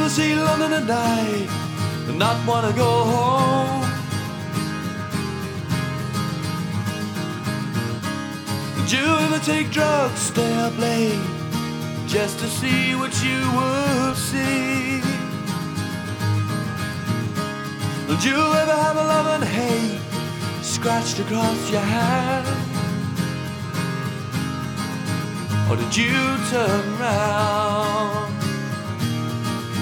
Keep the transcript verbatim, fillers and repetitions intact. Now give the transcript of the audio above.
see London at night and not want to go home? Did you ever take drugs, stay up late just to see what you would see? Did you ever have a love and hate scratched across your hand? Or did you turn round